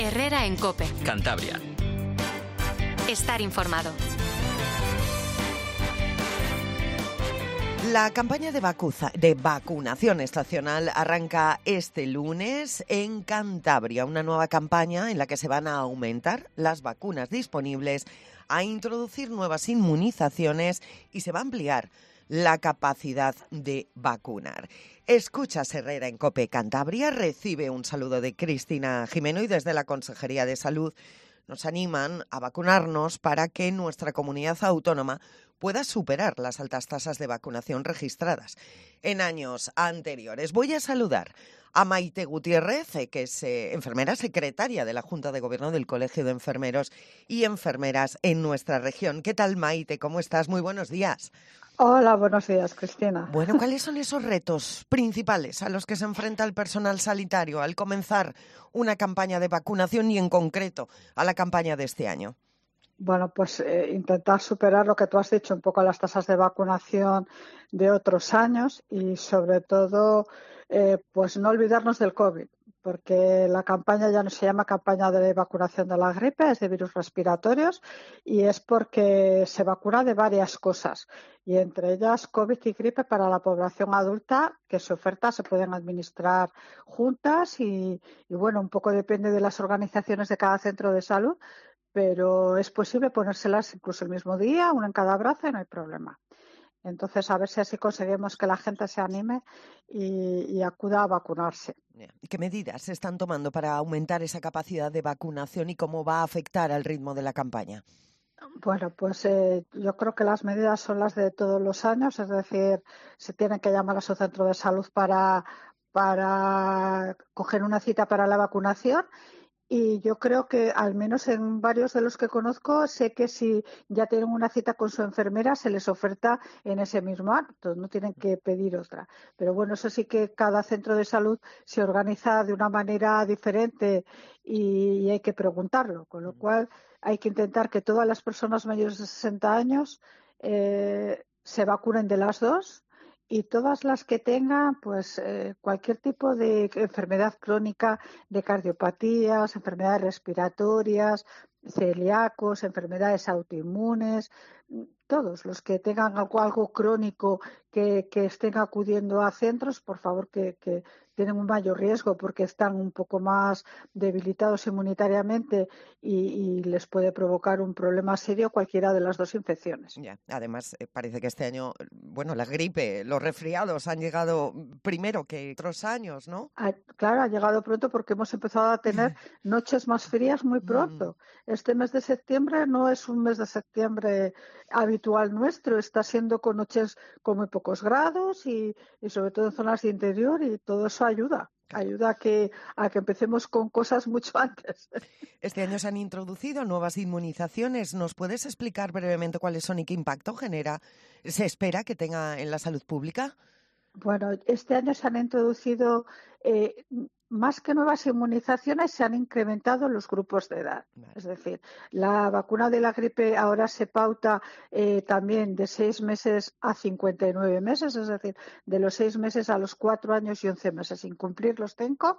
Herrera en COPE. Cantabria. Estar informado. La campaña de vacunación estacional arranca este lunes en Cantabria, una nueva campaña en la que se van a aumentar las vacunas disponibles, a introducir nuevas inmunizaciones y se va a ampliar la capacidad de vacunar. Escuchas Herrera en COPE Cantabria, recibe un saludo de Cristina Jimeno y desde la Consejería de Salud nos animan a vacunarnos para que nuestra comunidad autónoma pueda superar las altas tasas de vacunación registradas en años anteriores. Voy a saludar a Maite Gutiérrez, que es enfermera secretaria de la Junta de Gobierno del Colegio de Enfermeros y Enfermeras en nuestra región. ¿Qué tal, Maite? ¿Cómo estás? Muy buenos días. Hola, buenos días, Cristina. Bueno, ¿cuáles son esos retos principales a los que se enfrenta el personal sanitario al comenzar una campaña de vacunación y en concreto a la campaña de este año? Bueno, pues intentar superar lo que tú has dicho, un poco las tasas de vacunación de otros años y sobre todo, pues no olvidarnos del COVID, porque la campaña ya no se llama campaña de vacunación de la gripe, es de virus respiratorios y es porque se vacuna de varias cosas y entre ellas COVID y gripe para la población adulta, que su oferta se pueden administrar juntas y bueno, un poco depende de las organizaciones de cada centro de salud, pero es posible ponérselas incluso el mismo día, una en cada brazo y no hay problema. Entonces, a ver si así conseguimos que la gente se anime y acuda a vacunarse. ¿Qué medidas se están tomando para aumentar esa capacidad de vacunación y cómo va a afectar al ritmo de la campaña? Bueno, pues yo creo que las medidas son las de todos los años, es decir, se tienen que llamar a su centro de salud para coger una cita para la vacunación. Y yo creo que, al menos en varios de los que conozco, sé que si ya tienen una cita con su enfermera, se les oferta en ese mismo acto, no tienen que pedir otra. Pero bueno, eso sí que cada centro de salud se organiza de una manera diferente y hay que preguntarlo, con lo cual hay que intentar que todas las personas mayores de 60 años se vacunen de las dos y todas las que tengan pues cualquier tipo de enfermedad crónica, de cardiopatías, enfermedades respiratorias, celíacos, enfermedades autoinmunes, todos los que tengan algo crónico que estén acudiendo a centros, por favor, que tienen un mayor riesgo porque están un poco más debilitados inmunitariamente y les puede provocar un problema serio cualquiera de las dos infecciones. Ya, además, parece que este año, bueno, la gripe, los resfriados han llegado primero que otros años, ¿no? Claro, ha llegado pronto porque hemos empezado a tener noches más frías muy pronto. Este mes de septiembre no es un mes de septiembre habitual nuestro, está siendo con noches con muy pocos grados y sobre todo en zonas de interior y todo eso ayuda. Claro. Ayuda a que empecemos con cosas mucho antes. Este año se han introducido nuevas inmunizaciones. ¿Nos puedes explicar brevemente cuáles son y qué impacto se espera que tenga en la salud pública? Bueno, este año se han introducido más que nuevas inmunizaciones, se han incrementado los grupos de edad. Vale. Es decir, la vacuna de la gripe ahora se pauta también de 6 meses a 59 meses, es decir, de los 6 meses a los 4 años y 11 meses. Sin cumplir los 5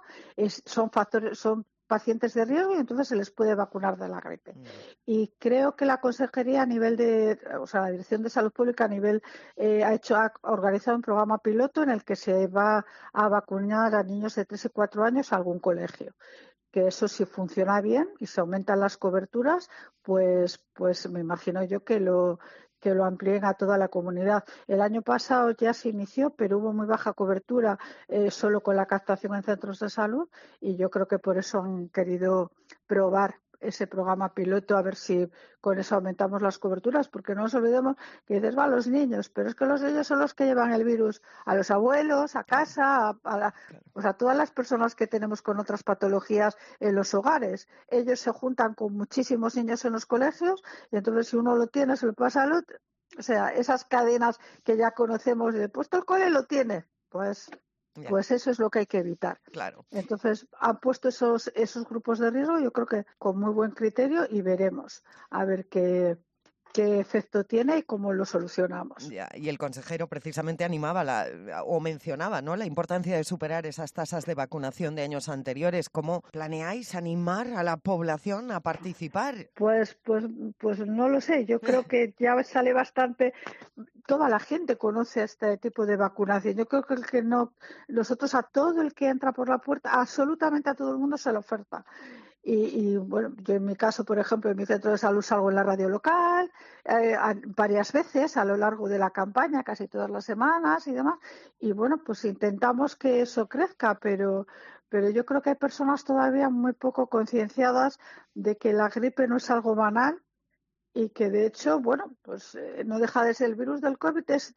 son pacientes de riesgo y entonces se les puede vacunar de la gripe. Y creo que la Consejería la Dirección de Salud Pública a nivel ha organizado un programa piloto en el que se va a vacunar a niños de 3 y 4 años a algún colegio. Que eso, si funciona bien y se aumentan las coberturas, pues me imagino yo que lo amplíen a toda la comunidad. El año pasado ya se inició, pero hubo muy baja cobertura solo con la captación en centros de salud y yo creo que por eso han querido probar ese programa piloto a ver si con eso aumentamos las coberturas, porque no nos olvidemos que dices, los niños, pero es que los niños son los que llevan el virus a los abuelos, a casa, a todas las personas que tenemos con otras patologías en los hogares. Ellos se juntan con muchísimos niños en los colegios y entonces si uno lo tiene, se lo pasa al otro. O sea, esas cadenas que ya conocemos de, pues el cole lo tiene, pues eso es lo que hay que evitar. Claro. Entonces, han puesto esos grupos de riesgo, yo creo que con muy buen criterio y veremos a ver qué qué efecto tiene y cómo lo solucionamos. Ya, y el consejero precisamente animaba o mencionaba, ¿no?, la importancia de superar esas tasas de vacunación de años anteriores. ¿Cómo planeáis animar a la población a participar? Pues no lo sé. Yo creo que ya sale bastante. Toda la gente conoce este tipo de vacunación. Yo creo que no, nosotros a todo el que entra por la puerta, absolutamente a todo el mundo se le oferta. Y bueno, yo en mi caso, por ejemplo, en mi centro de salud salgo en la radio local varias veces a lo largo de la campaña, casi todas las semanas y demás. Y bueno, pues intentamos que eso crezca, pero yo creo que hay personas todavía muy poco concienciadas de que la gripe no es algo banal y que de hecho, bueno, pues no deja de ser el virus del COVID, es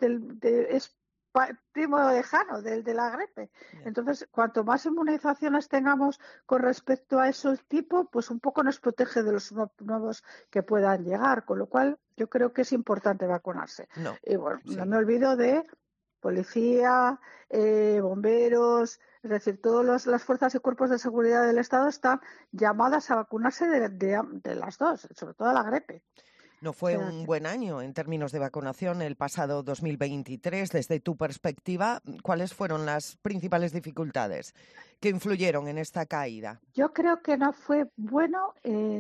primo lejano de la gripe. Entonces, cuanto más inmunizaciones tengamos con respecto a ese tipo, pues un poco nos protege de los nuevos que puedan llegar, con lo cual yo creo que es importante vacunarse. Y bueno, no me olvido de policía, bomberos, es decir, todas las fuerzas y cuerpos de seguridad del Estado están llamadas a vacunarse de las dos, sobre todo la gripe. No fue un buen año en términos de vacunación el pasado 2023. Desde tu perspectiva, ¿cuáles fueron las principales dificultades que influyeron en esta caída? Yo creo que no fue bueno,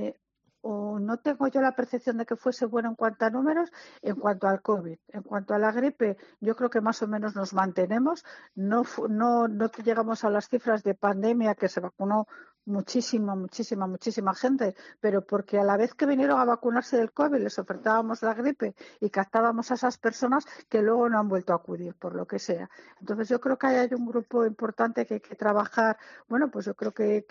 o no tengo yo la percepción de que fuese bueno en cuanto a números, en cuanto al COVID. En cuanto a la gripe, yo creo que más o menos nos mantenemos. No llegamos a las cifras de pandemia que se vacunó muchísima gente, pero porque a la vez que vinieron a vacunarse del COVID les ofertábamos la gripe y captábamos a esas personas que luego no han vuelto a acudir, por lo que sea. Entonces yo creo que hay un grupo importante que hay que trabajar. Bueno, pues yo creo que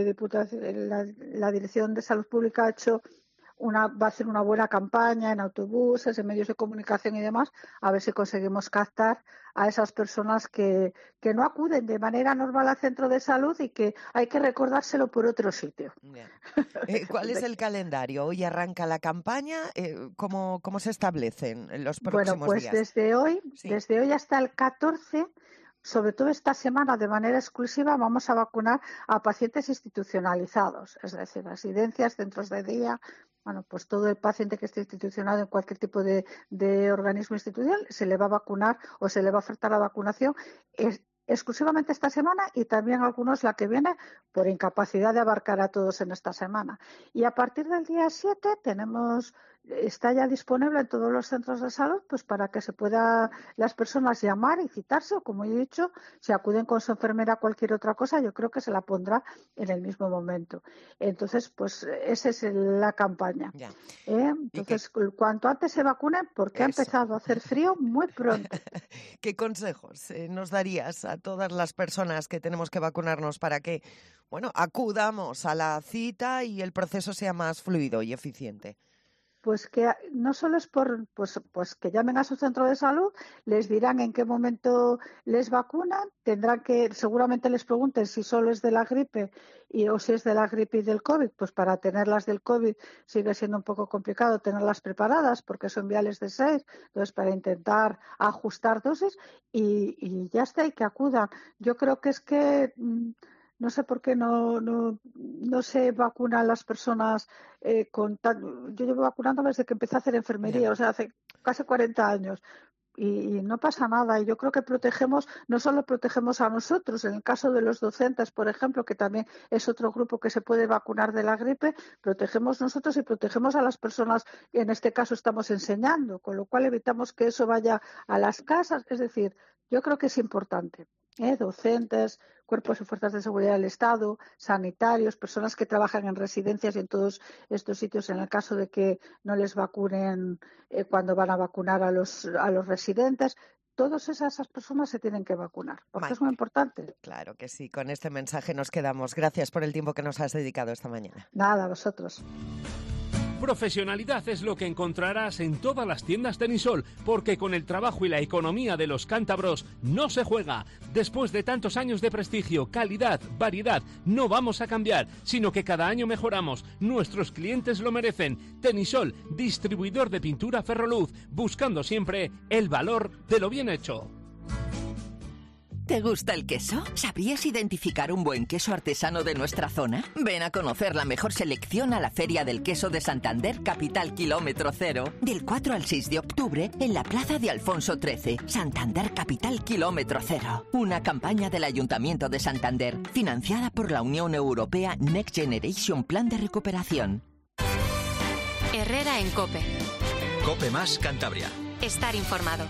la Dirección de Salud Pública va a hacer una buena campaña en autobuses, en medios de comunicación y demás, a ver si conseguimos captar a esas personas que no acuden de manera normal al centro de salud y que hay que recordárselo por otro sitio. ¿Cuál es el calendario? Hoy arranca la campaña. ¿Cómo se establecen los próximos días? Bueno, pues desde hoy hasta el 14, sobre todo esta semana, de manera exclusiva, vamos a vacunar a pacientes institucionalizados, es decir, residencias, centros de día. Bueno, pues todo el paciente que esté institucionado en cualquier tipo de organismo institucional se le va a vacunar o se le va a ofertar la vacunación exclusivamente esta semana y también algunos la que viene por incapacidad de abarcar a todos en esta semana. Y a partir del día 7 está ya disponible en todos los centros de salud pues para que se pueda las personas llamar y citarse, o como he dicho, si acuden con su enfermera a cualquier otra cosa, yo creo que se la pondrá en el mismo momento. Entonces, pues esa es la campaña. Entonces, cuanto antes se vacunen, porque ha empezado a hacer frío muy pronto. ¿Qué consejos nos darías a todas las personas que tenemos que vacunarnos para que, bueno, acudamos a la cita y el proceso sea más fluido y eficiente? Pues que no solo es pues que llamen a su centro de salud, les dirán en qué momento les vacunan, seguramente les pregunten si solo es de la gripe o si es de la gripe y del COVID, pues para tenerlas del COVID sigue siendo un poco complicado tenerlas preparadas porque son viales de 6, entonces para intentar ajustar dosis y ya está, y que acudan. Yo creo que es que no sé por qué no se vacunan las personas yo llevo vacunando desde que empecé a hacer enfermería, o sea, hace casi 40 años. Y no pasa nada. Y yo creo que no solo protegemos a nosotros, en el caso de los docentes, por ejemplo, que también es otro grupo que se puede vacunar de la gripe, protegemos nosotros y protegemos a las personas que en este caso estamos enseñando, con lo cual evitamos que eso vaya a las casas. Es decir, yo creo que es importante. Docentes, cuerpos y fuerzas de seguridad del Estado, sanitarios, personas que trabajan en residencias y en todos estos sitios en el caso de que no les vacunen cuando van a vacunar a los residentes. Todas esas personas se tienen que vacunar, porque es muy importante. Claro que sí, con este mensaje nos quedamos. Gracias por el tiempo que nos has dedicado esta mañana. Nada, a vosotros. Profesionalidad es lo que encontrarás en todas las tiendas Tenisol, porque con el trabajo y la economía de los cántabros no se juega. Después de tantos años de prestigio, calidad, variedad, no vamos a cambiar, sino que cada año mejoramos. Nuestros clientes lo merecen. Tenisol, distribuidor de pintura Ferroluz, buscando siempre el valor de lo bien hecho. ¿Te gusta el queso? ¿Sabrías identificar un buen queso artesano de nuestra zona? Ven a conocer la mejor selección a la Feria del Queso de Santander, Capital Kilómetro Cero. Del 4 al 6 de octubre en la Plaza de Alfonso XIII. Santander, Capital Kilómetro Cero. Una campaña del Ayuntamiento de Santander, financiada por la Unión Europea Next Generation Plan de Recuperación. Herrera en COPE. COPE más Cantabria. Estar informado.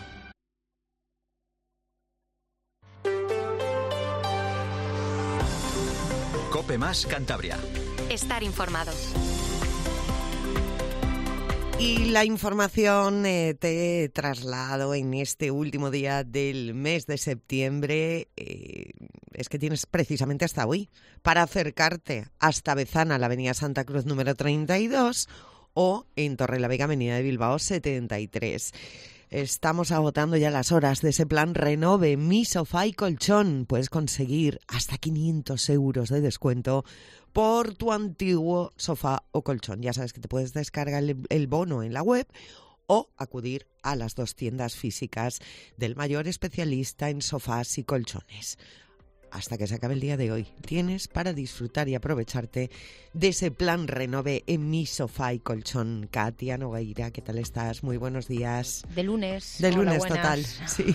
COPE más Cantabria. Estar informado. Y la información te traslado en este último día del mes de septiembre. Es que tienes precisamente hasta hoy para acercarte hasta Bezana, la avenida Santa Cruz número 32, o en Torrelavega, avenida de Bilbao 73. Estamos agotando ya las horas de ese plan Renove Mi Sofá y Colchón. Puedes conseguir hasta 500 euros de descuento por tu antiguo sofá o colchón. Ya sabes que te puedes descargar el bono en la web o acudir a las 2 tiendas físicas del mayor especialista en sofás y colchones. Hasta que se acabe el día de hoy, tienes para disfrutar y aprovecharte de ese plan Renove en Mi Sofá y Colchón. Katia Nogueira, ¿qué tal estás? Muy buenos días. De lunes. De lunes, buenas. total. Sí.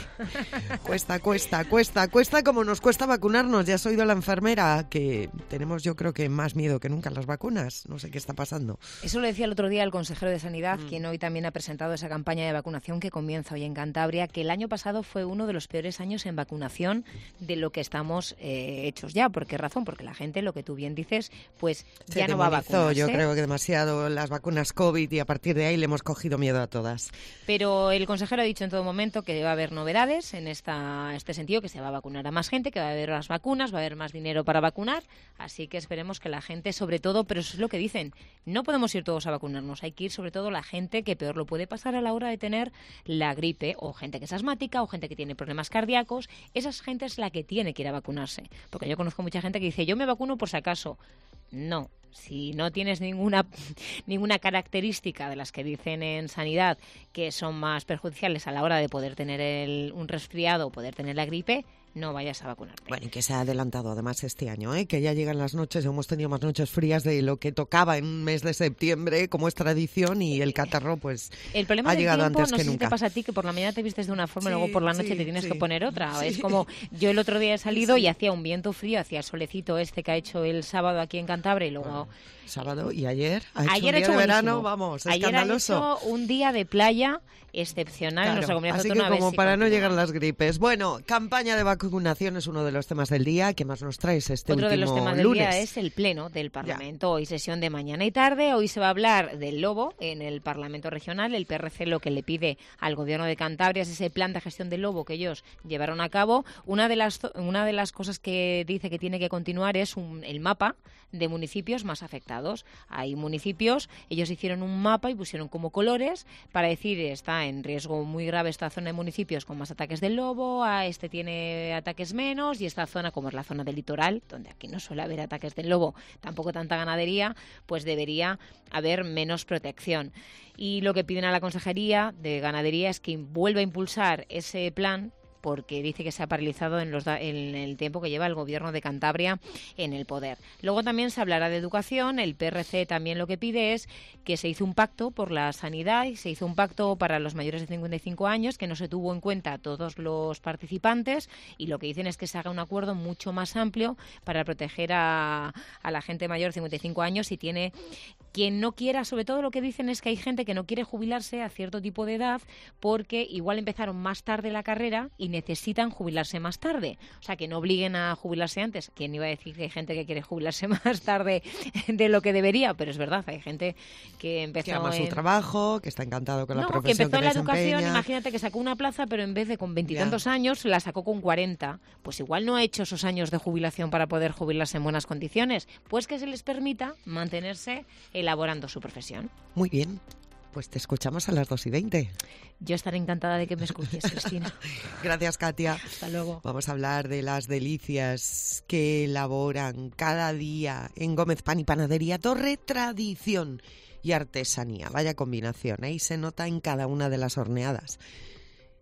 Cuesta como nos cuesta vacunarnos. Ya has oído la enfermera que tenemos, yo creo que más miedo que nunca a las vacunas. No sé qué está pasando. Eso lo decía el otro día el consejero de Sanidad, quien hoy también ha presentado esa campaña de vacunación que comienza hoy en Cantabria, que el año pasado fue uno de los peores años en vacunación de lo que estamos hechos ya. ¿Por qué razón? Porque la gente, lo que tú bien dices, pues ya no va a vacunarse. Yo creo que demasiado las vacunas COVID y a partir de ahí le hemos cogido miedo a todas. Pero el consejero ha dicho en todo momento que va a haber novedades en este sentido, que se va a vacunar a más gente, que va a haber más vacunas, va a haber más dinero para vacunar, así que esperemos que la gente, sobre todo, pero eso es lo que dicen, no podemos ir todos a vacunarnos, hay que ir sobre todo la gente que peor lo puede pasar a la hora de tener la gripe, o gente que es asmática, o gente que tiene problemas cardíacos. Esa gente es la que tiene que ir a vacunarse, porque yo conozco mucha gente que dice, yo me vacuno por si acaso. No, si no tienes ninguna característica de las que dicen en sanidad que son más perjudiciales a la hora de poder tener un resfriado o poder tener la gripe, no vayas a vacunarte. Bueno, y que se ha adelantado además este año, que ya llegan las noches, hemos tenido más noches frías de lo que tocaba en un mes de septiembre, como es tradición, y el catarro pues el problema ha llegado tiempo, antes que nunca. No sé si te pasa a ti, que por la mañana te vistes de una forma y luego por la noche te tienes que poner otra. Sí. Es como, yo el otro día he salido y hacía un viento frío, hacía el solecito que ha hecho el sábado aquí en Cantabria y luego... Sábado y ayer ha hecho ayer un día de buenísimo. Verano, vamos, escandaloso. Ayer ha hecho un día de playa excepcional en nuestra comunidad autónoma. Así que como para no llegar las gripes. Bueno, campaña de vacunación es uno de los temas del día. ¿Qué más nos traes este último lunes? Otro de los temas del día es el pleno del Parlamento. Ya. Hoy sesión de mañana y tarde. Hoy se va a hablar del lobo en el Parlamento Regional. El PRC lo que le pide al Gobierno de Cantabria es ese plan de gestión del lobo que ellos llevaron a cabo. Una de las cosas que dice que tiene que continuar es el mapa de municipios más afectados. Hay municipios, ellos hicieron un mapa y pusieron como colores para decir está en riesgo muy grave esta zona de municipios con más ataques del lobo, a este tiene ataques menos, y esta zona, como es la zona del litoral, donde aquí no suele haber ataques del lobo, tampoco tanta ganadería, pues debería haber menos protección. Y lo que piden a la Consejería de Ganadería es que vuelva a impulsar ese plan, porque dice que se ha paralizado en el tiempo que lleva el Gobierno de Cantabria en el poder. Luego también se hablará de educación. El PRC también lo que pide es que se hizo un pacto por la sanidad y se hizo un pacto para los mayores de 55 años, que no se tuvo en cuenta a todos los participantes, y lo que dicen es que se haga un acuerdo mucho más amplio para proteger a la gente mayor de 55 años. Y tiene quien no quiera, sobre todo lo que dicen es que hay gente que no quiere jubilarse a cierto tipo de edad porque igual empezaron más tarde la carrera y necesitan jubilarse más tarde. O sea, que no obliguen a jubilarse antes. ¿Quién iba a decir que hay gente que quiere jubilarse más tarde de lo que debería? Pero es verdad, hay gente que empezó que ama su trabajo, que está encantado con la profesión que empezó que la educación, desempeña. Imagínate que sacó una plaza, pero en vez de con 20 y tantos años, la sacó con 40. Pues igual no ha hecho esos años de jubilación para poder jubilarse en buenas condiciones. Pues que se les permita mantenerse elaborando su profesión. Muy bien. Pues te escuchamos a las 2:20. Yo estaré encantada de que me escuches, Cristina. Gracias, Katia. Hasta luego. Vamos a hablar de las delicias que elaboran cada día en Gómez Pan y Panadería Torre. Tradición y artesanía. Vaya combinación, ahí se nota en cada una de las horneadas.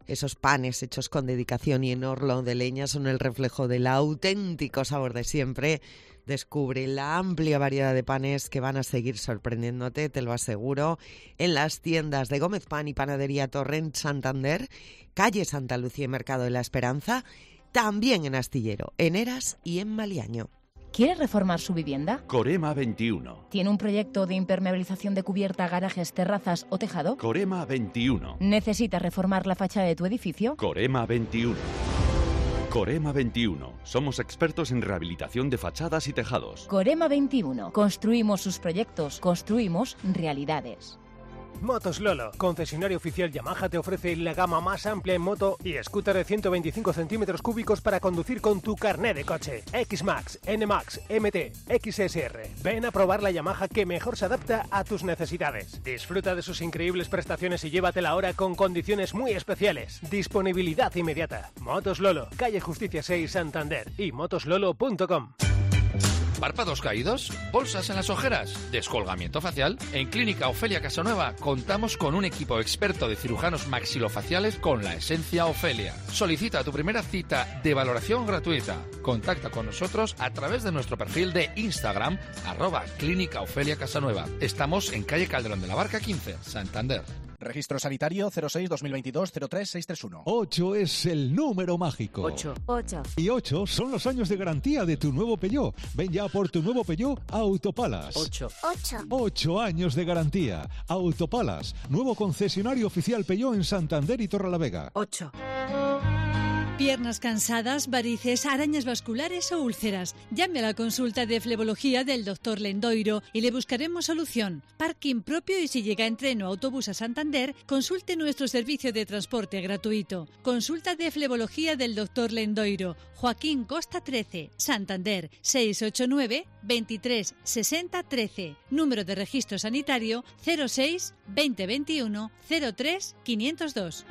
Esos panes hechos con dedicación y en horno de leña son el reflejo del auténtico sabor de siempre. Descubre la amplia variedad de panes que van a seguir sorprendiéndote, te lo aseguro, en las tiendas de Gómez Pan y Panadería Torrent Santander, calle Santa Lucía y Mercado de la Esperanza, también en Astillero, en Eras y en Maliaño. ¿Quiere reformar su vivienda? Corema 21. ¿Tiene un proyecto de impermeabilización de cubierta, garajes, terrazas o tejado? Corema 21. ¿Necesita reformar la fachada de tu edificio? Corema 21. Corema 21. Somos expertos en rehabilitación de fachadas y tejados. Corema 21. Construimos sus proyectos, construimos realidades. Motos Lolo, concesionario oficial Yamaha, te ofrece la gama más amplia en moto y scooter de 125 centímetros cúbicos para conducir con tu carné de coche. X-Max, N-Max, MT, XSR. Ven a probar la Yamaha que mejor se adapta a tus necesidades. Disfruta de sus increíbles prestaciones y llévatela ahora con condiciones muy especiales. Disponibilidad inmediata. Motos Lolo, calle Justicia 6, Santander y motoslolo.com. ¿Párpados caídos? ¿Bolsas en las ojeras? ¿Descolgamiento facial? En Clínica Ofelia Casanueva contamos con un equipo experto de cirujanos maxilofaciales con la esencia Ofelia. Solicita tu primera cita de valoración gratuita. Contacta con nosotros a través de nuestro perfil de Instagram @Clínica Ofelia Casanueva. Estamos en calle Calderón de la Barca 15, Santander. Registro sanitario 06-2022-03631. 8 es el número mágico. 8. Y 8 son los años de garantía de tu nuevo Peugeot. Ven ya por tu nuevo Peugeot Autopalas. 8 años de garantía. Autopalas, nuevo concesionario oficial Peugeot en Santander y Torrelavega. 8. Piernas cansadas, varices, arañas vasculares o úlceras. Llame a la consulta de flebología del Dr. Lendoiro y le buscaremos solución. Parking propio y si llega en tren o autobús a Santander, consulte nuestro servicio de transporte gratuito. Consulta de flebología del Dr. Lendoiro. Joaquín Costa 13, Santander, 689 23 60 13. Número de registro sanitario 06 2021 03 502.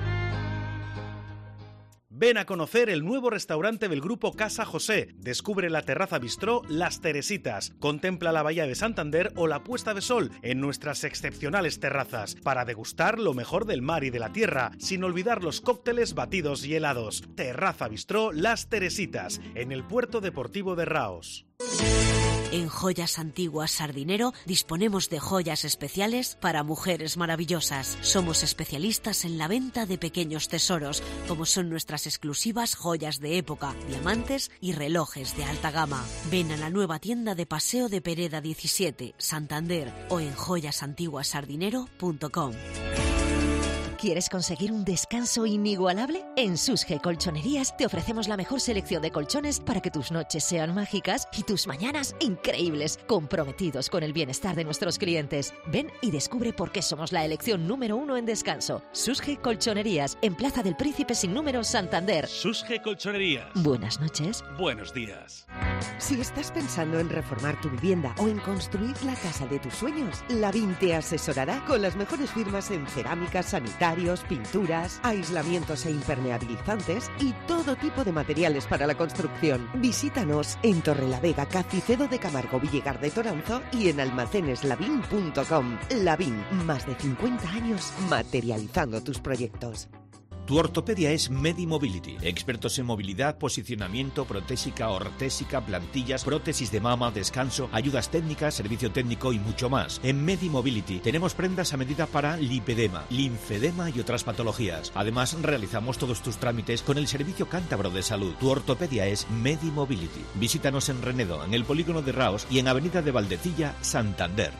Ven a conocer el nuevo restaurante del Grupo Casa José. Descubre la terraza bistró Las Teresitas. Contempla la bahía de Santander o la puesta de sol en nuestras excepcionales terrazas para degustar lo mejor del mar y de la tierra, sin olvidar los cócteles, batidos y helados. Terraza bistró Las Teresitas, en el Puerto Deportivo de Raos. En Joyas Antiguas Sardinero disponemos de joyas especiales para mujeres maravillosas. Somos especialistas en la venta de pequeños tesoros, como son nuestras exclusivas joyas de época, diamantes y relojes de alta gama. Ven a la nueva tienda de Paseo de Pereda 17, Santander, o en joyasantiguasardinero.com. ¿Quieres conseguir un descanso inigualable? En Susge Colchonerías te ofrecemos la mejor selección de colchones para que tus noches sean mágicas y tus mañanas increíbles, comprometidos con el bienestar de nuestros clientes. Ven y descubre por qué somos la elección número 1 en descanso. Susge Colchonerías, en Plaza del Príncipe sin número, Santander. Susge Colchonerías. Buenas noches. Buenos días. Si estás pensando en reformar tu vivienda o en construir la casa de tus sueños, Lavín te asesorará con las mejores firmas en cerámica, sanitaria, pinturas, aislamientos e impermeabilizantes y todo tipo de materiales para la construcción. Visítanos en Torrelavega, Cacicedo de Camargo, Villegar de Toranzo y en almaceneslavin.com. Lavín, más de 50 años materializando tus proyectos. Tu ortopedia es Medimobility. Expertos en movilidad, posicionamiento, protésica, ortésica, plantillas, prótesis de mama, descanso, ayudas técnicas, servicio técnico y mucho más. En Medimobility tenemos prendas a medida para lipedema, linfedema y otras patologías. Además, realizamos todos tus trámites con el Servicio Cántabro de Salud. Tu ortopedia es Medimobility. Visítanos en Renedo, en el Polígono de Raos y en Avenida de Valdecilla, Santander.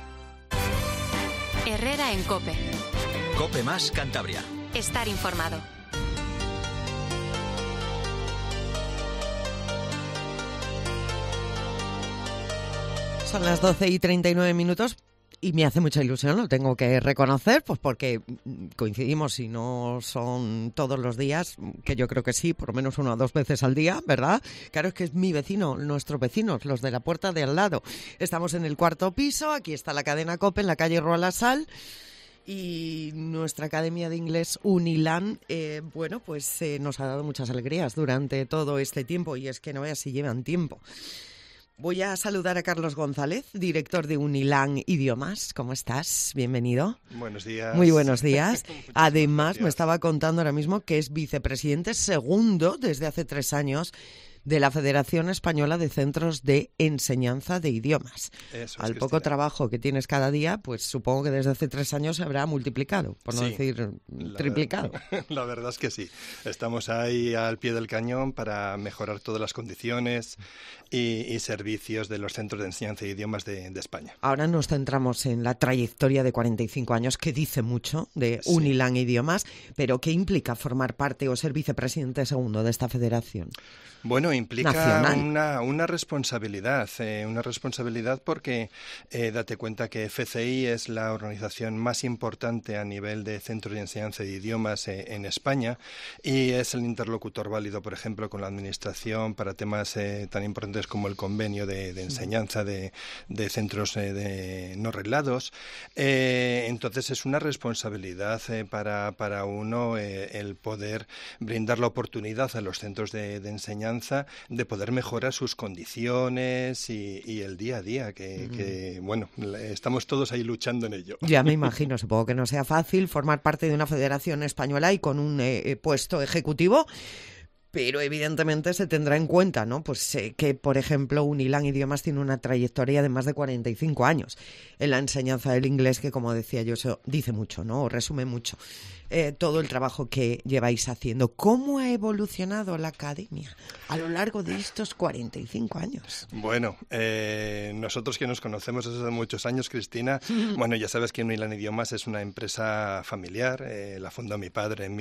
Herrera en COPE. COPE más Cantabria. Estar informado. Son las 12:39 y me hace mucha ilusión, lo tengo que reconocer, pues porque coincidimos y no son todos los días, que yo creo que sí, por lo menos 1 o 2 veces al día, ¿verdad? Claro, es que es mi vecino, nuestros vecinos, los de la puerta de al lado. Estamos en el 4º piso, aquí está la cadena COPE en la calle Roa La Sal. Y nuestra Academia de Inglés Unilan, nos ha dado muchas alegrías durante todo este tiempo, y es que no veas si llevan tiempo. Voy a saludar a Carlos González, director de Unilang Idiomas. ¿Cómo estás? Bienvenido. Buenos días. Muy buenos días. Además, me estaba contando ahora mismo que es vicepresidente segundo desde hace 3 años de la Federación Española de Centros de Enseñanza de Idiomas. Eso, Al poco trabajo que tienes cada día, pues supongo que desde hace 3 años se habrá multiplicado, por no decir triplicado. La verdad es que sí. Estamos ahí al pie del cañón para mejorar todas las condiciones y servicios de los centros de enseñanza de idiomas de España. Ahora nos centramos en la trayectoria de 45 años, que dice mucho de Unilang Idiomas, pero ¿qué implica formar parte o ser vicepresidente segundo de esta federación? Bueno, implica una responsabilidad porque date cuenta que FCI es la organización más importante a nivel de centros de enseñanza de idiomas en España y es el interlocutor válido, por ejemplo, con la administración para temas tan importantes como el convenio de enseñanza de centros no reglados. Entonces es una responsabilidad para uno el poder brindar la oportunidad a los centros de enseñanza de poder mejorar sus condiciones y el día a día, que bueno, estamos todos ahí luchando en ello. Ya me imagino, supongo que no sea fácil formar parte de una federación española y con un puesto ejecutivo, pero evidentemente se tendrá en cuenta, ¿no? Pues que, por ejemplo, Unilang Idiomas tiene una trayectoria de más de 45 años en la enseñanza del inglés, que, como decía yo, eso dice mucho, ¿no? O resume mucho todo el trabajo que lleváis haciendo. ¿Cómo ha evolucionado la academia a lo largo de estos 45 años? Bueno, nosotros que nos conocemos desde hace muchos años, Cristina, bueno, ya sabes que Unilang Idiomas es una empresa familiar, la fundó mi padre en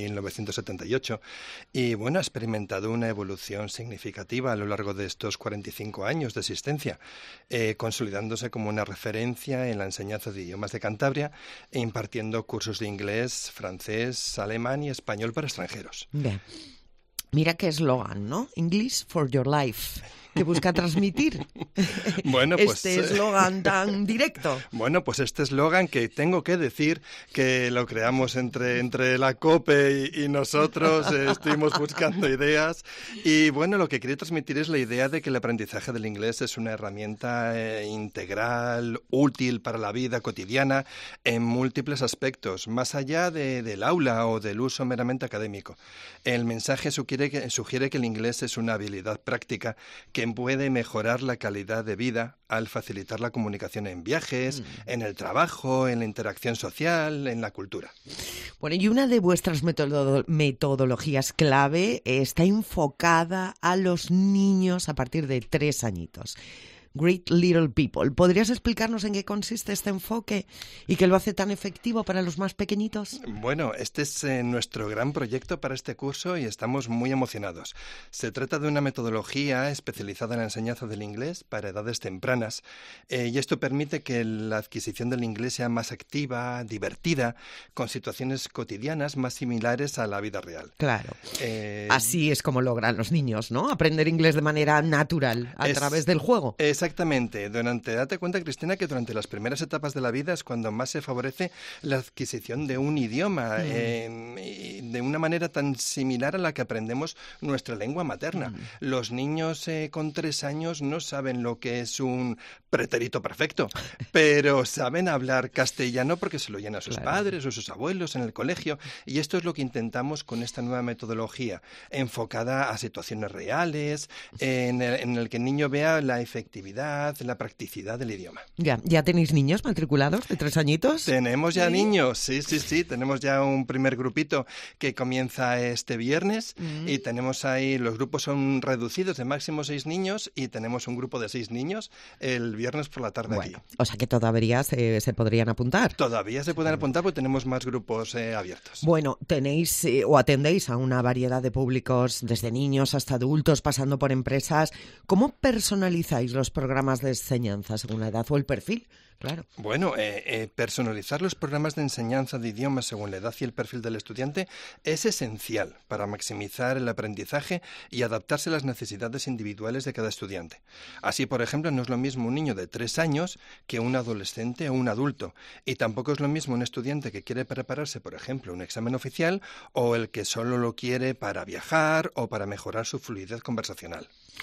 1978 y, bueno, ha experimentado una evolución significativa a lo largo de estos 45 años de existencia, consolidándose como una referencia en la enseñanza de idiomas de Cantabria e impartiendo cursos de inglés, francés, alemán y español para extranjeros. Bien. Mira qué eslogan, ¿no? English for your life. Que busca transmitir bueno, pues, este eslogan tan directo. Bueno, pues este eslogan que tengo que decir que lo creamos entre la COPE y nosotros, estuvimos buscando ideas y bueno, lo que quería transmitir es la idea de que el aprendizaje del inglés es una herramienta integral, útil para la vida cotidiana en múltiples aspectos, más allá del aula o del uso meramente académico. El mensaje sugiere que el inglés es una habilidad práctica que puede mejorar la calidad de vida al facilitar la comunicación en viajes, en el trabajo, en la interacción social, en la cultura. Bueno, y una de vuestras metodologías clave está enfocada a los niños a partir de 3 añitos. Great Little People. ¿Podrías explicarnos en qué consiste este enfoque y qué lo hace tan efectivo para los más pequeñitos? Bueno, este es nuestro gran proyecto para este curso y estamos muy emocionados. Se trata de una metodología especializada en la enseñanza del inglés para edades tempranas y esto permite que la adquisición del inglés sea más activa, divertida, con situaciones cotidianas más similares a la vida real. Claro. Así es como logran los niños, ¿no? Aprender inglés de manera natural a través del juego. Exactamente. Date cuenta, Cristina, que durante las primeras etapas de la vida es cuando más se favorece la adquisición de un idioma de una manera tan similar a la que aprendemos nuestra lengua materna. Los niños con 3 años no saben lo que es un pretérito perfecto, pero saben hablar castellano porque se lo oyen a sus padres o sus abuelos en el colegio y esto es lo que intentamos con esta nueva metodología, enfocada a situaciones reales, en el que el niño vea la efectividad, la practicidad del idioma. ¿Ya tenéis niños matriculados de 3 añitos? Tenemos ya niños, sí. Tenemos ya un primer grupito que comienza este viernes y tenemos ahí, los grupos son reducidos de máximo 6 niños y tenemos un grupo de 6 niños el viernes por la tarde aquí. O sea que todavía se podrían apuntar. Todavía se pueden apuntar porque tenemos más grupos abiertos. Bueno, tenéis o atendéis a una variedad de públicos, desde niños hasta adultos, pasando por empresas. ¿Cómo personalizáis los programas de enseñanza según la edad o el perfil? Claro. Bueno, personalizar los programas de enseñanza de idiomas según la edad y el perfil del estudiante es esencial para maximizar el aprendizaje y adaptarse a las necesidades individuales de cada estudiante. Así, por ejemplo, no es lo mismo un niño de 3 años que un adolescente o un adulto. Y tampoco es lo mismo un estudiante que quiere prepararse, por ejemplo, un examen oficial o el que solo lo quiere para viajar o para mejorar su fluidez conversacional.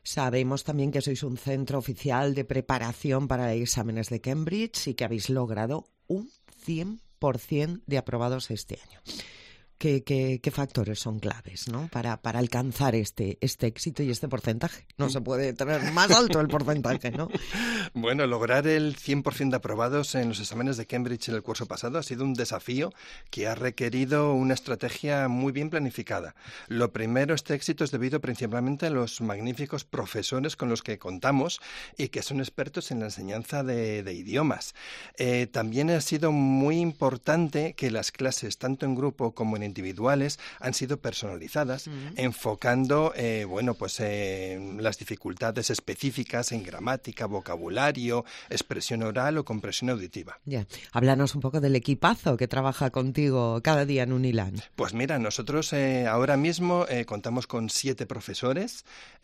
Sabemos también que sois un centro oficial de preparación para exámenes de Cambridge y que habéis logrado un 100% de aprobados este año. ¿Qué factores son claves, ¿no? para alcanzar este éxito y este porcentaje? No se puede tener más alto el porcentaje, ¿no? Bueno, lograr el 100% de aprobados en los exámenes de Cambridge en el curso pasado ha sido un desafío que ha requerido una estrategia muy bien planificada. Lo primero, este éxito es debido principalmente a los magníficos profesores con los que contamos y que son expertos en la enseñanza de idiomas. También ha sido muy importante que las clases, tanto en grupo como en individuales, han sido personalizadas, enfocando las dificultades específicas en gramática, vocabulario, expresión oral o comprensión auditiva. Ya. Háblanos un poco del equipazo que trabaja contigo cada día en Unilan. Pues mira, nosotros ahora mismo contamos con 7 profesores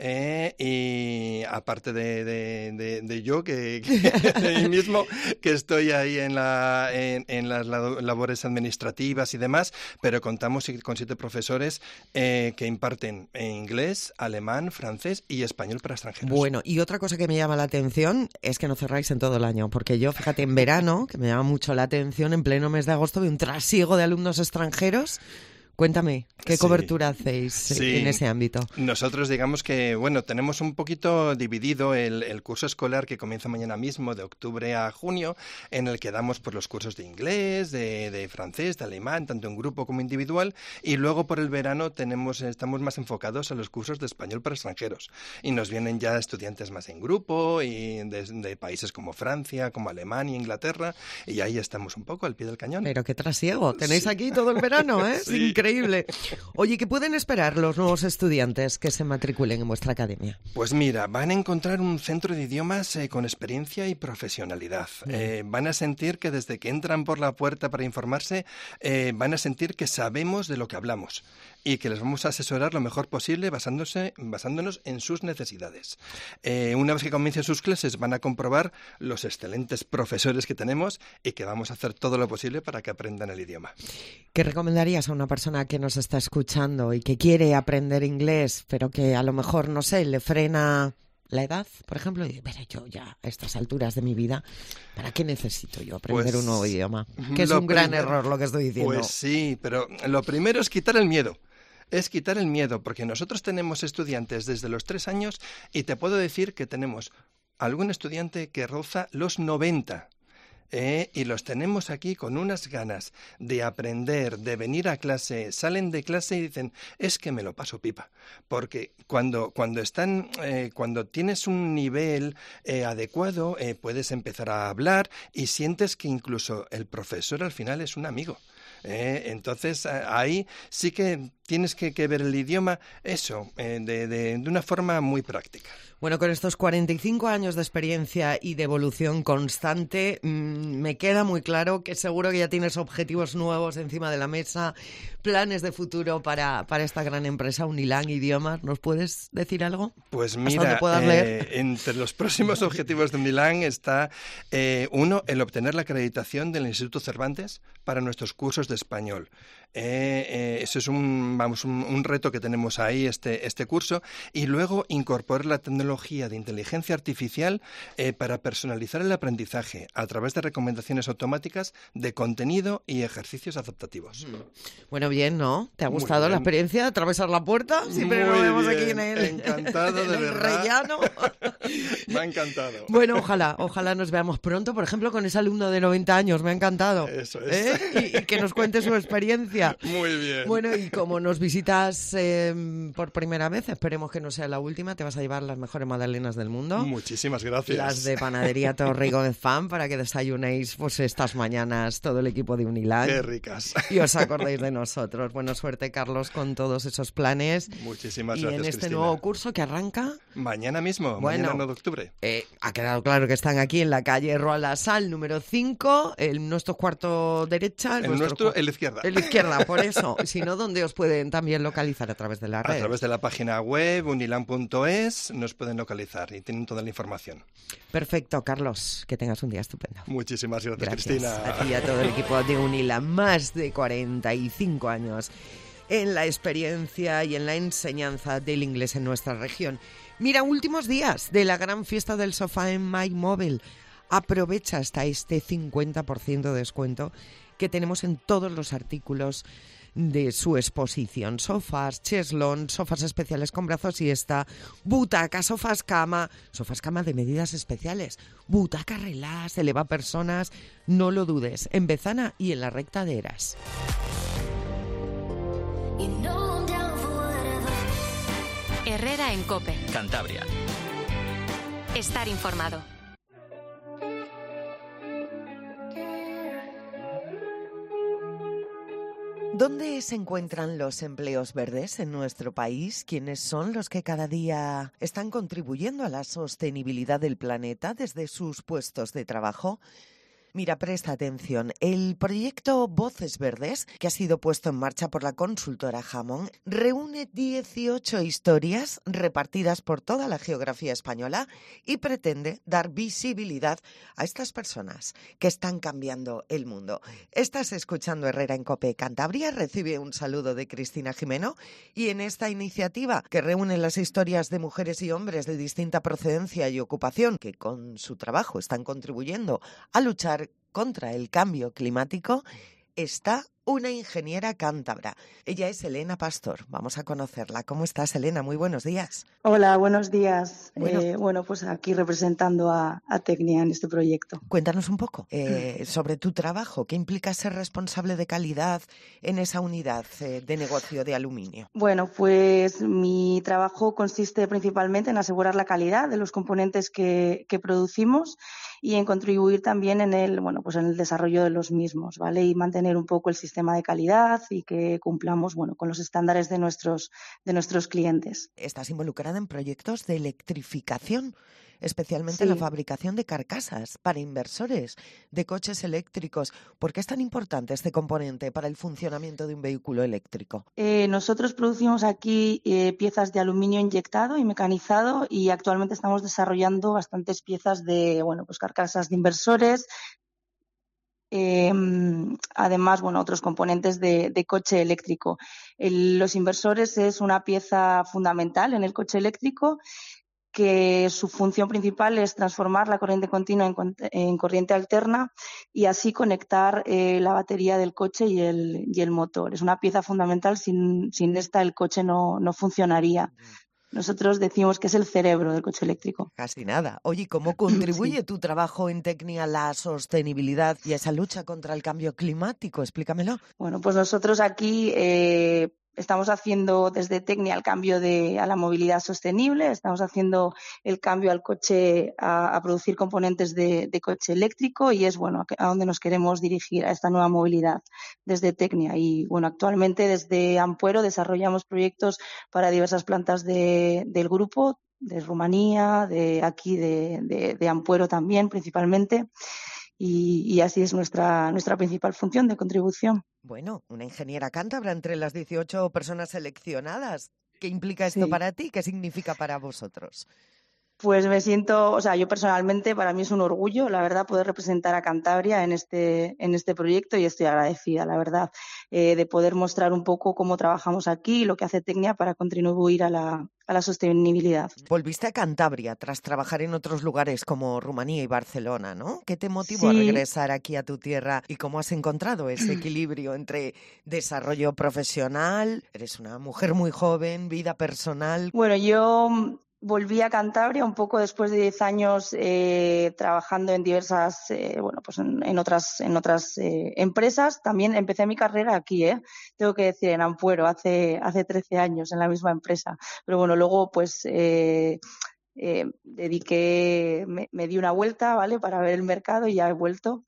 y aparte de yo, que de mí mismo, que estoy ahí en las labores administrativas y demás, pero contamos con 7 profesores que imparten inglés, alemán, francés y español para extranjeros. Bueno, y otra cosa que me llama la atención es que no cerráis en todo el año, porque yo, fíjate, en verano, que me llama mucho la atención, en pleno mes de agosto, veo un trasiego de alumnos extranjeros. Cuéntame, ¿qué cobertura hacéis en ese ámbito? Nosotros digamos que, tenemos un poquito dividido el curso escolar que comienza mañana mismo, de octubre a junio, en el que damos pues, los cursos de inglés, de francés, de alemán, tanto en grupo como individual, y luego por el verano estamos más enfocados a los cursos de español para extranjeros. Y nos vienen ya estudiantes más en grupo, y de países como Francia, como Alemania, Inglaterra, y ahí estamos un poco al pie del cañón. Pero qué trasiego, tenéis aquí todo el verano, ¿eh? Sí. Increíble. Oye, ¿qué pueden esperar los nuevos estudiantes que se matriculen en vuestra academia? Pues mira, van a encontrar un centro de idiomas con experiencia y profesionalidad. Van a sentir que desde que entran por la puerta para informarse, van a sentir que sabemos de lo que hablamos y que les vamos a asesorar lo mejor posible basándonos en sus necesidades. Una vez que comiencen sus clases, van a comprobar los excelentes profesores que tenemos y que vamos a hacer todo lo posible para que aprendan el idioma. ¿Qué recomendarías a una persona que nos está escuchando y que quiere aprender inglés, pero que a lo mejor, no sé, le frena la edad, por ejemplo, y dice, pero yo ya a estas alturas de mi vida, ¿para qué necesito yo aprender un nuevo idioma? Que es un gran error lo que estoy diciendo. Pues sí, pero lo primero es quitar el miedo. Es quitar el miedo, porque nosotros tenemos estudiantes desde los 3 años y te puedo decir que tenemos algún estudiante que roza los 90. Y los tenemos aquí con unas ganas de aprender, de venir a clase, salen de clase y dicen, es que me lo paso pipa, porque cuando tienes un nivel adecuado, puedes empezar a hablar y sientes que incluso el profesor al final es un amigo. Entonces ahí sí que tienes que ver el idioma, de una forma muy práctica. Bueno, con estos 45 años de experiencia y de evolución constante, me queda muy claro que seguro que ya tienes objetivos nuevos encima de la mesa, planes de futuro para esta gran empresa Unilan Idiomas. ¿Nos puedes decir algo? Pues mira, entre los próximos objetivos de Unilan está uno, el obtener la acreditación del Instituto Cervantes para nuestros cursos de español. Eso es un reto que tenemos ahí, este curso, y luego incorporar la tecnología de inteligencia artificial para personalizar el aprendizaje a través de recomendaciones automáticas de contenido y ejercicios adaptativos. Bueno, bien, ¿no? ¿Te ha gustado la experiencia de atravesar la puerta? Siempre nos vemos aquí en encantado, de verdad. Rellano. Me ha encantado. Bueno, ojalá nos veamos pronto, por ejemplo, con ese alumno de 90 años. Me ha encantado. Eso es. Y que nos cuente su experiencia. Muy bien. Bueno, y como nos visitas por primera vez, esperemos que no sea la última, te vas a llevar las mejores magdalenas del mundo. Muchísimas gracias. Las de Panadería Torre Gómez Fan, para que desayunéis pues estas mañanas todo el equipo de Unilan. Qué ricas. Y os acordéis de nosotros. Buena suerte, Carlos, con todos esos planes. Muchísimas gracias, Cristina. Y en este nuevo curso que arranca... Mañana mismo, mañana 9 de octubre. Ha quedado claro que están aquí en la calle Roald Dahl, número 5, nuestro cuarto derecha. El nuestro, el izquierda. El izquierda, por eso. Si no, ¿dónde os pueden también localizar? A través de la red. A través de la página web, unilan.es, nos pueden localizar y tienen toda la información. Perfecto, Carlos. Que tengas un día estupendo. Muchísimas gracias, Cristina. A ti y a todo el equipo de Unilan. Más de 45 años en la experiencia y en la enseñanza del inglés en nuestra región. Mira, últimos días de la gran fiesta del sofá en MyMobile. Aprovecha hasta este 50% de descuento que tenemos en todos los artículos de su exposición. Sofás, cheslón, sofás especiales con brazos siesta, butacas, sofás cama de medidas especiales, butaca relax, eleva personas. No lo dudes, en Bezana y en la recta de Eras. Herrera en COPE. Cantabria. Estar informado. ¿Dónde se encuentran los empleos verdes en nuestro país? ¿Quiénes son los que cada día están contribuyendo a la sostenibilidad del planeta desde sus puestos de trabajo? Mira, presta atención. El proyecto Voces Verdes, que ha sido puesto en marcha por la consultora Hammond, reúne 18 historias repartidas por toda la geografía española y pretende dar visibilidad a estas personas que están cambiando el mundo. Estás escuchando Herrera en COPE Cantabria, recibe un saludo de Cristina Jimeno, y en esta iniciativa que reúne las historias de mujeres y hombres de distinta procedencia y ocupación que con su trabajo están contribuyendo a luchar contra el cambio climático, está una ingeniera cántabra. Ella es Elena Pastor. Vamos a conocerla. ¿Cómo estás, Elena? Muy buenos días. Hola, buenos días. Bueno, pues aquí representando a Tecnia en este proyecto. Cuéntanos un poco sobre tu trabajo. ¿Qué implica ser responsable de calidad en esa unidad de negocio de aluminio? Bueno, pues mi trabajo consiste principalmente en asegurar la calidad de los componentes que producimos y en contribuir también en el desarrollo de los mismos, ¿vale? Y mantener un poco el sistema de calidad y que cumplamos, con los estándares de nuestros clientes. Estás involucrada en proyectos de electrificación, especialmente en la fabricación de carcasas para inversores de coches eléctricos. ¿Por qué es tan importante este componente para el funcionamiento de un vehículo eléctrico? Nosotros producimos aquí piezas de aluminio inyectado y mecanizado, y actualmente estamos desarrollando bastantes piezas de carcasas de inversores. Además, otros componentes de coche eléctrico. Los inversores es una pieza fundamental en el coche eléctrico, que su función principal es transformar la corriente continua en corriente alterna y así conectar la batería del coche y el motor. Es una pieza fundamental. Sin esta el coche no funcionaría. Nosotros decimos que es el cerebro del coche eléctrico. Casi nada. Oye, ¿cómo contribuye tu trabajo en Tecnia a la sostenibilidad y a esa lucha contra el cambio climático? Explícamelo. Bueno, pues nosotros aquí estamos haciendo desde Tecnia el cambio a la movilidad sostenible, estamos haciendo el cambio al coche, a producir componentes de coche eléctrico, y es a donde nos queremos dirigir, a esta nueva movilidad desde Tecnia. Y actualmente desde Ampuero desarrollamos proyectos para diversas plantas del grupo, de Rumanía, de aquí de Ampuero también principalmente. Y así es nuestra principal función de contribución. Bueno, una ingeniera cántabra entre las 18 personas seleccionadas. ¿Qué implica esto para ti? ¿Qué significa para vosotros? Pues me siento, yo personalmente, para mí es un orgullo, la verdad, poder representar a Cantabria en este proyecto, y estoy agradecida, la verdad, de poder mostrar un poco cómo trabajamos aquí y lo que hace Tecnia para contribuir a la sostenibilidad. Volviste a Cantabria tras trabajar en otros lugares como Rumanía y Barcelona, ¿no? ¿Qué te motivó a regresar aquí a tu tierra y cómo has encontrado ese equilibrio entre desarrollo profesional, eres una mujer muy joven, vida personal? Bueno, yo volví a Cantabria un poco después de 10 años trabajando en diversas, en otras empresas. También empecé mi carrera aquí, tengo que decir, en Ampuero, hace 13 años en la misma empresa. Pero luego me di una vuelta, ¿vale? Para ver el mercado, y ya he vuelto.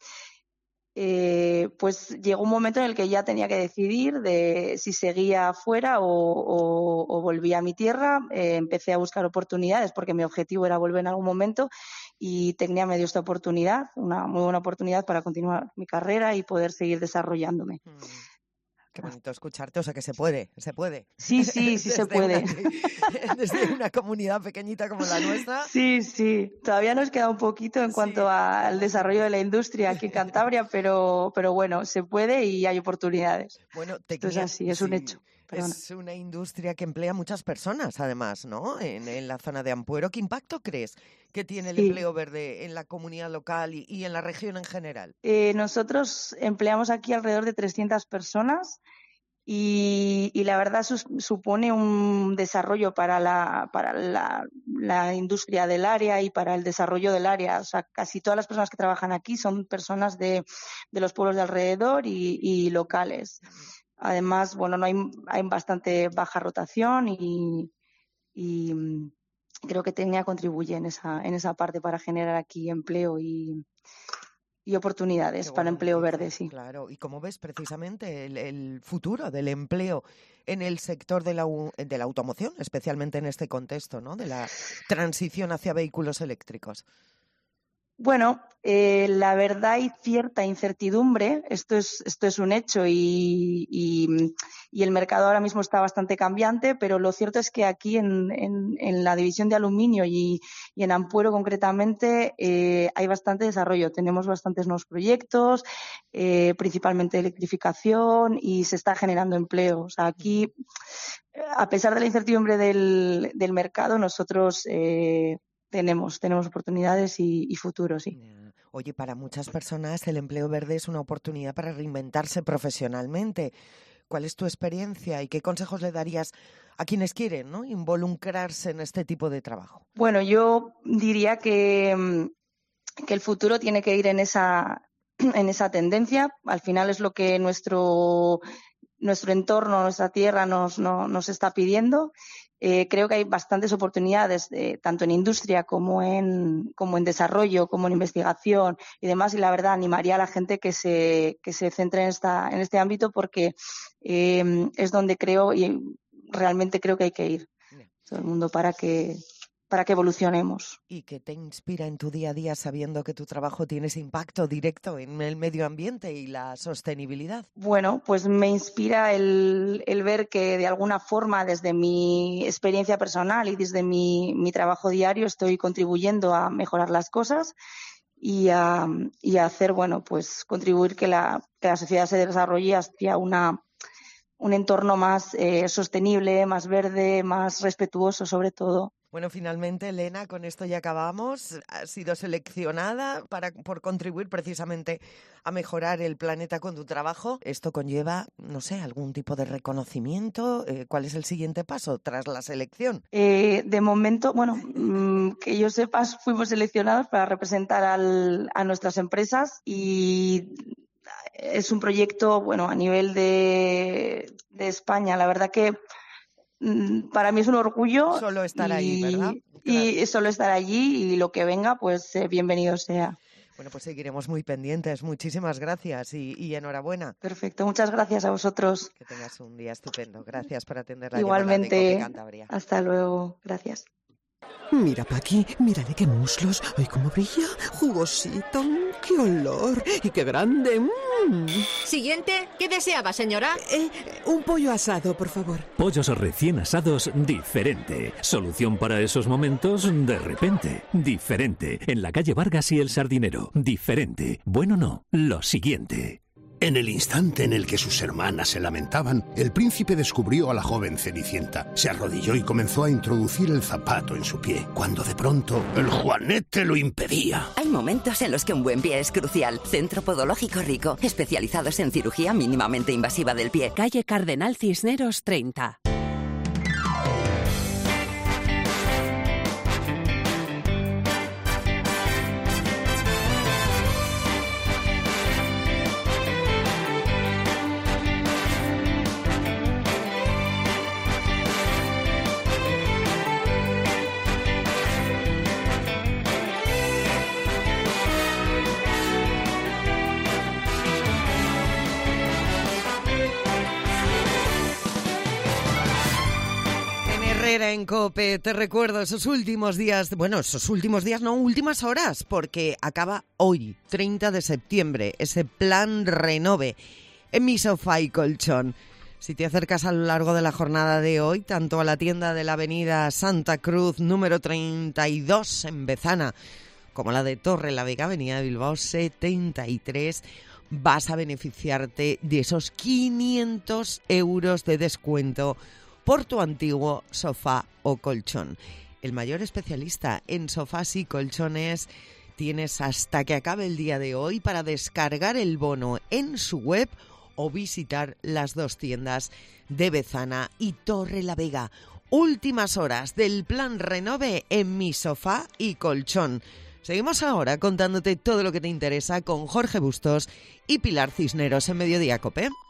Pues llegó un momento en el que ya tenía que decidir de si seguía fuera o volvía a mi tierra. Empecé a buscar oportunidades porque mi objetivo era volver en algún momento, y Tecnia me dio esta oportunidad, una muy buena oportunidad para continuar mi carrera y poder seguir desarrollándome. Qué bonito escucharte, o sea que se puede. Sí, se puede. Desde una comunidad pequeñita como la nuestra. Sí. Todavía nos queda un poquito en cuanto al desarrollo de la industria aquí en Cantabria, pero bueno, se puede y hay oportunidades. Bueno, Entonces así, es un hecho. Es una industria que emplea muchas personas, además, ¿no? En la zona de Ampuero. ¿Qué impacto crees que tiene el empleo verde en la comunidad local y en la región en general? Nosotros empleamos aquí alrededor de 300 personas. Y la verdad supone un desarrollo para la industria del área y para el desarrollo del área. O sea, casi todas las personas que trabajan aquí son personas de los pueblos de alrededor y locales. Además, bueno, hay bastante baja rotación y creo que Tecnia contribuye en esa parte para generar aquí empleo y oportunidades para empleo verde, sí. Claro, ¿y cómo ves precisamente el futuro del empleo en el sector de la automoción, especialmente en este contexto, ¿no? De la transición hacia vehículos eléctricos? Bueno, la verdad hay cierta incertidumbre, esto es un hecho y el mercado ahora mismo está bastante cambiante, pero lo cierto es que aquí en la división de aluminio y en Ampuero concretamente hay bastante desarrollo, tenemos bastantes nuevos proyectos, principalmente de electrificación y se está generando empleo. O sea, aquí, a pesar de la incertidumbre del mercado, nosotros tenemos oportunidades y futuro, sí. Oye, para muchas personas el empleo verde es una oportunidad para reinventarse profesionalmente. ¿Cuál es tu experiencia y qué consejos le darías a quienes quieren, ¿no?, involucrarse en este tipo de trabajo? Bueno, yo diría que el futuro tiene que ir en esa tendencia. Al final es lo que nuestro entorno, nuestra tierra nos está pidiendo. Creo que hay bastantes oportunidades, tanto en industria como en desarrollo, como en investigación y demás. Y la verdad, animaría a la gente que se centre en este ámbito porque es donde realmente creo que hay que ir todo el mundo para que evolucionemos. ¿Y qué te inspira en tu día a día sabiendo que tu trabajo tiene ese impacto directo en el medio ambiente y la sostenibilidad? Bueno, pues me inspira el ver que de alguna forma desde mi experiencia personal y desde mi trabajo diario estoy contribuyendo a mejorar las cosas y a hacer, bueno, pues contribuir que la sociedad se desarrolle hacia un entorno más sostenible, más verde, más respetuoso sobre todo. Bueno, finalmente, Elena, con esto ya acabamos. Has sido seleccionada por contribuir precisamente a mejorar el planeta con tu trabajo. ¿Esto conlleva, no sé, algún tipo de reconocimiento? ¿Cuál es el siguiente paso tras la selección? De momento, bueno, que yo sepa, fuimos seleccionados para representar a nuestras empresas y es un proyecto, bueno, a nivel de España. La verdad que para mí es un orgullo. Solo estar ahí, ¿verdad? Y solo estar allí y lo que venga, pues bienvenido sea. Bueno, pues seguiremos muy pendientes. Muchísimas gracias y enhorabuena. Perfecto, muchas gracias a vosotros. Que tengas un día estupendo. Gracias por atender la Igualmente, llamada de COPE Cantabria. Hasta luego. Gracias. Mira, Paqui, mírale qué muslos. ¡Ay, cómo brilla! Jugosito. ¡Qué olor! ¡Y qué grande! Siguiente. ¿Qué deseaba, señora? Un pollo asado, por favor. Pollos recién asados diferente. Solución para esos momentos de repente. Diferente. En la calle Vargas y El Sardinero. Diferente. Bueno, no. Lo siguiente. En el instante en el que sus hermanas se lamentaban, el príncipe descubrió a la joven Cenicienta. Se arrodilló y comenzó a introducir el zapato en su pie, cuando de pronto el juanete lo impedía. Hay momentos en los que un buen pie es crucial. Centro Podológico Rico, especializados en cirugía mínimamente invasiva del pie. Calle Cardenal Cisneros 30. En COPE, te recuerdo esos últimos días, últimas horas, porque acaba hoy, 30 de septiembre, ese plan Renove en Mi Sofá y Colchón. Si te acercas a lo largo de la jornada de hoy, tanto a la tienda de la avenida Santa Cruz, número 32 en Bezana, como la de Torre la Vega, avenida Bilbao 73, vas a beneficiarte de esos 500 euros de descuento por tu antiguo sofá o colchón. El mayor especialista en sofás y colchones. Tienes hasta que acabe el día de hoy para descargar el bono en su web o visitar las 2 tiendas de Bezana y Torrelavega. Últimas horas del plan Renove en Mi Sofá y Colchón. Seguimos ahora contándote todo lo que te interesa con Jorge Bustos y Pilar Cisneros en Mediodía Cope.